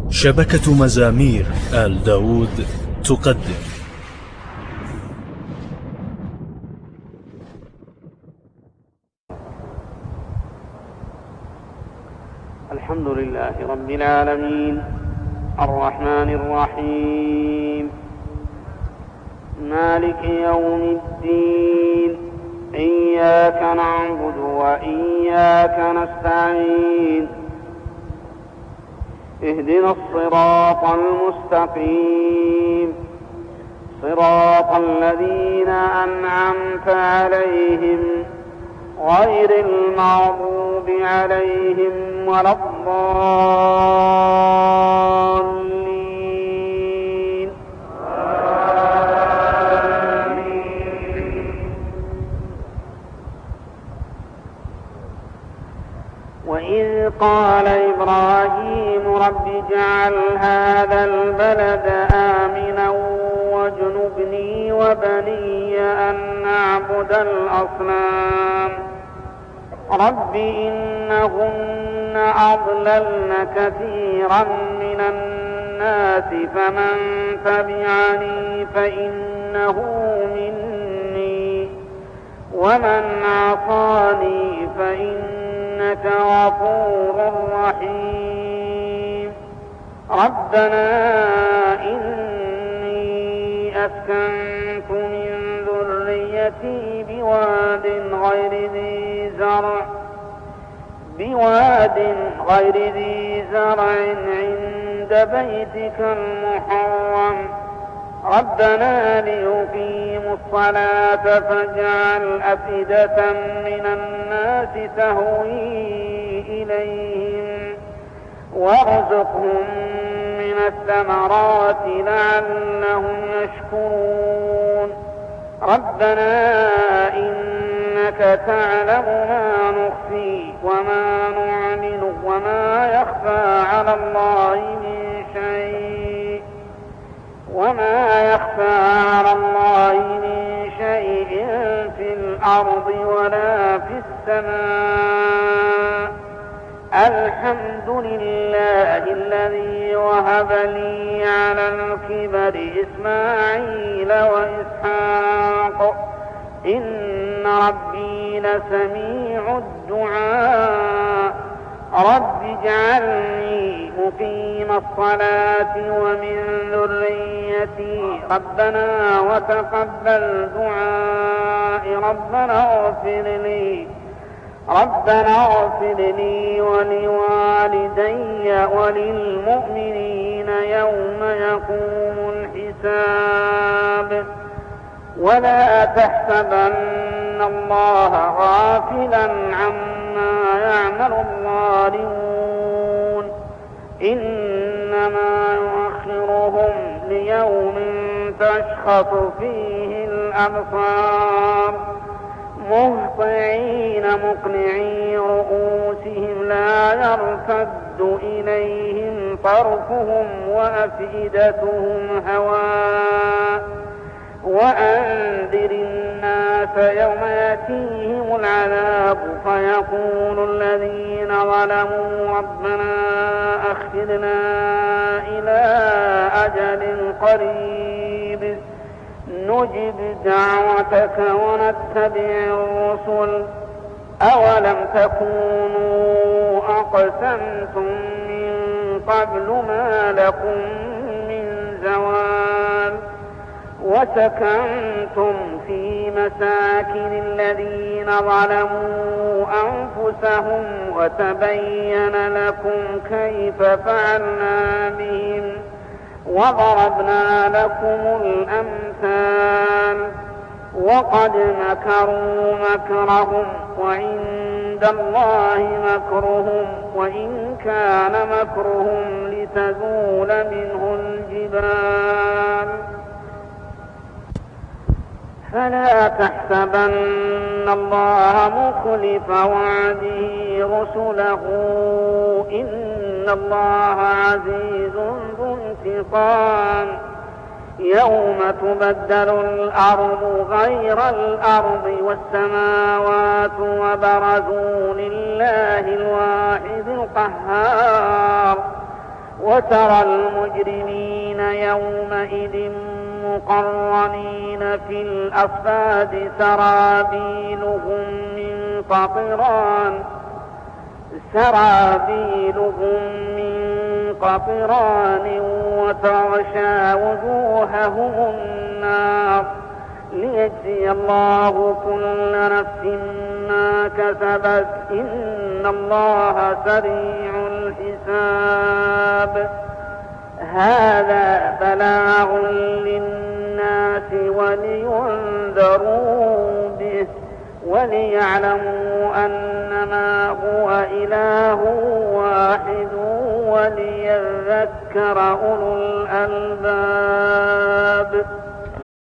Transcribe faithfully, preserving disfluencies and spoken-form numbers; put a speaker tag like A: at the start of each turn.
A: شبكة مزامير آل داود تقدم.
B: الحمد لله رب العالمين الرحمن الرحيم مالك يوم الدين، إياك نعبد وإياك نستعين، اهدنا الصراط المستقيم، صراط الذين أنعمت عليهم غير المغضوب عليهم ولا الضالين. وإذ قال إبراهيم رب اجعل هذا البلد آمنا واجنبني وبني أن نعبد الأصنام رب إنهن أضللن كثيرا من الناس فمن تبعني فإنه مني ومن عصاني فإنك غفور رحيم. ربنا إني أسكنت من ذريتي بواد غير ذي زرع بواد غير ذي زرع عند بيتك المحرم ربنا ليقيموا الصلاة فاجعل أفئدة من الناس تهوي إليهم وارزقهم من الثمرات لعلهم يشكرون. ربنا إنك تعلم ما نخفي وما نعلن وما يخفى على الله من شيء وما يخفى على الله من شيء في الأرض ولا في السماء. الحمد لله الذي وهب لي على الكبر إسماعيل وإسحاق إن ربي لسميع الدعاء. رب اجعلني مقيم الصلاة ومن ذريتي ربنا وتقبل دعائي ربنا اغفر لي ربنا اغفر لي ولوالدي وللمؤمنين يوم يقوم الحساب. ولا تحسبن الله غافلا عما يعمل الظالمون إنما يؤخرهم ليوم تشخص فيه الأبصار مهطعين مقنعي رؤوسهم لا يرتد إليهم طرفهم وأفئدتهم هواء. وأنذر الناس يوم يأتيهم العذاب فيقول الذين ظلموا ربنا أخرنا إلى أجل قريب نجب دعوتك ونتبع الرسل أولم تكونوا أقسمتم من قبل ما لكم من زوال وسكنتم في مساكن الذين ظلموا أنفسهم وتبين لكم كيف فعلنا بهم وضربنا لكم الأمثال وقد مكروا مكرهم وعند الله مكرهم وإن كان مكرهم لتزول منه الجبال. فلا تحسبن الله مخلف وعده رسله إن الله عزيز ذو انتقام. يوم تبدل الأرض غير الأرض والسماوات وبرزوا لله الواحد القهار وترى المجرمين يومئذ مقرنين في الأصفاد سرابيلهم من قطران سرابيلهم من قطران وتغشى وجوههم النار ليجزي الله كل نفس ما كسبت إن الله سريع الحساب. هذا بلاغ للناس ولينذروا به وليعلموا أنما هو إله واحد وليذكر أولو الألباب.